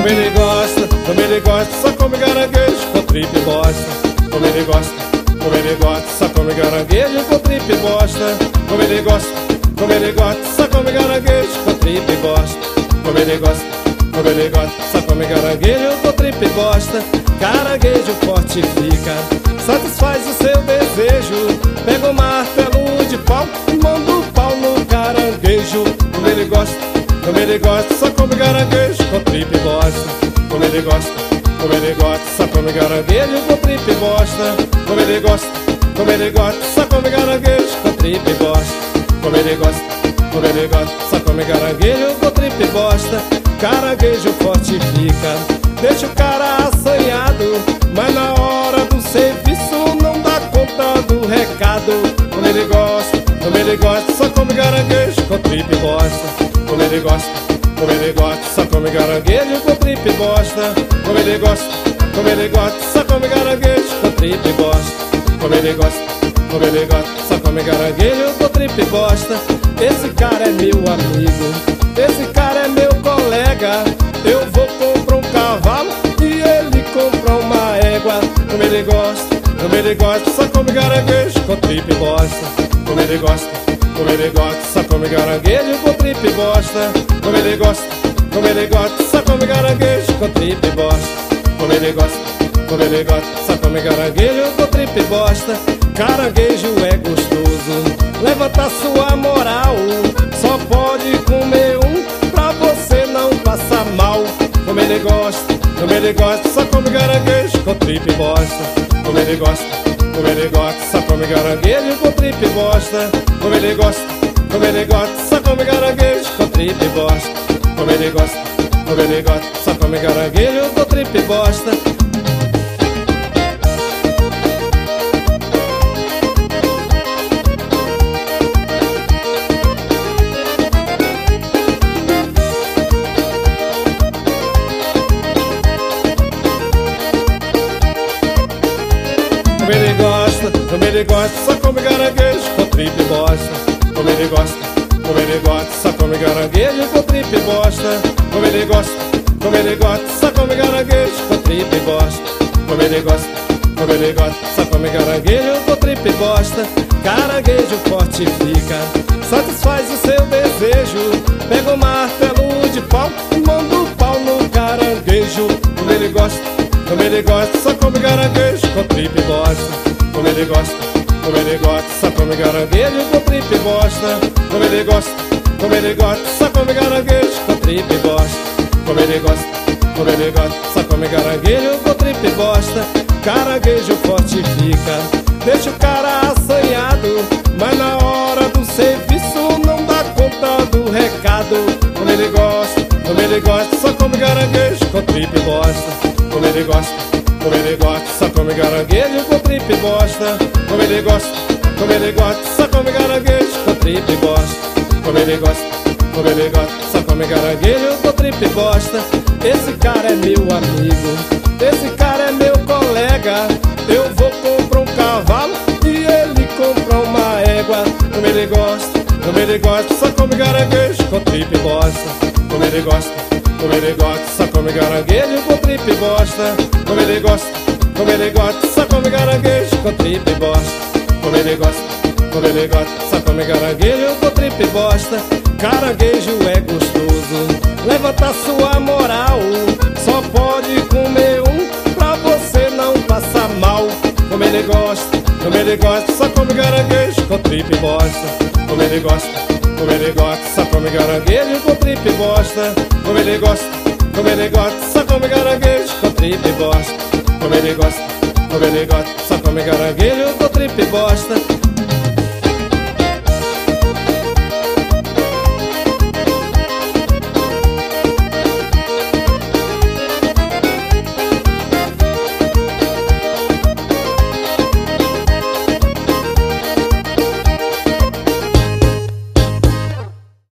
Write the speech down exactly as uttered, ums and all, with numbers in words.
Como ele gosta, como ele gosta, só come caranguejo com tripa e bosta. Como ele gosta, como ele gosta, só come caranguejo com tripa e bosta. Como ele gosta, como ele gosta, só come caranguejo com tripa e bosta. Como ele gosta, como ele gosta, só come caranguejo com tripa e bosta. Caranguejo fortifica, satisfaz o seu desejo. Pega o martelo de pau e manda o pau no caranguejo. Como ele gosta, como ele gosta, só come caranguejo com tripa e bosta. Como ele gosta, como ele gosta, só come caranguejo com tripa e bosta. Como ele gosta, como ele gosta, só come caranguejo com tripa e bosta. Como ele gosta, como ele gosta, só come caranguejo com tripa e bosta. Caranguejo fortifica, deixa o cara assanhado, mas na hora do serviço não dá conta do recado. Como ele gosta, como ele gosta, só come caranguejo com tripa e bosta. Como ele gosta, como ele gosta, só come caranguejo com tripa e bosta. Como ele gosta, como ele gosta, só come caranguejo com tripa e bosta. Como ele gosta, como ele gosta, só come caranguejo com tripa e bosta. Esse cara é meu amigo, esse cara é meu colega. Eu vou comprar um cavalo e ele compra uma égua. Como ele gosta, como ele gosta, só come caranguejo com tripa e bosta. Como ele gosta, como ele gosta, só come caranguejo com tripa e bosta. Como ele gosta, como ele gosta, só come caranguejo com tripa e bosta. Como ele gosta, como ele gosta, só come caranguejo com tripa e bosta. Caranguejo é gostoso, levanta sua moral. Só pode comer um pra você não passar mal. Como ele gosta, como ele gosta, só come caranguejo com tripa e bosta. Como ele gosta, como ele gosta, só come caranguejo com tripa e bosta. Como ele gosta, como ele gosta, só come caranguejo com tripa e bosta. Como ele gosta, como ele gosta, só come caranguejo com tripa e bosta. Como ele gosta, como ele gosta, só come caranguejo com tripa e bosta. Como ele gosta, como ele gosta, só come caranguejo com tripa e bosta. Como ele gosta, como ele gosta, só come caranguejo com tripa e bosta. Como ele gosta, como ele gosta, só come caranguejo com tripa e bosta. Caranguejo fortifica, satisfaz o seu desejo. Pega o martelo de pau e manda o pau no caranguejo. Como ele gosta, como ele gosta, só come caranguejo com tripa e bosta. Como ele gosta, como ele gosta, só come caranguejo com tripa e bosta. Como ele gosta, como ele gosta, só come caranguejo com tripa e bosta. Como ele gosta, como ele gosta, só come caranguejo com tripa e bosta. Caranguejo fortifica, deixa o cara assanhado, mas na hora do serviço não dá conta do recado. Como ele gosta, como ele gosta, só come caranguejo com tripa e bosta. Como ele gosta, como ele gosta, só come caranguejo com tripa e bosta. Como ele gosta, como ele gosta, só come caranguejo com tripa e bosta. Como ele gosta, como ele gosta, só come caranguejo com tripa e bosta. Esse cara é meu amigo, esse cara é meu colega. Eu vou comprar um cavalo e ele compra uma égua. Como ele gosta, como ele gosta, só come caranguejo com tripa e bosta. Como ele gosta, como ele gosta, só come caranguejo com tripa e bosta. Como ele gosta, como ele gosta, só come caranguejo com tripa e bosta. Como ele gosta, como ele gosta, só come caranguejo com tripa e bosta. Caranguejo é gostoso, levanta sua moral. Só pode comer um pra você não passar mal. Como ele gosta, como ele gosta, só come caranguejo com tripa e bosta. Como ele gosta, como ele gosta, só come caranguejo com tripa e bosta. Como ele gosta, como ele gosta, só come caranguejo com tripa e bosta. Como ele gosta, como ele gosta, só come caranguejo com tripa e bosta.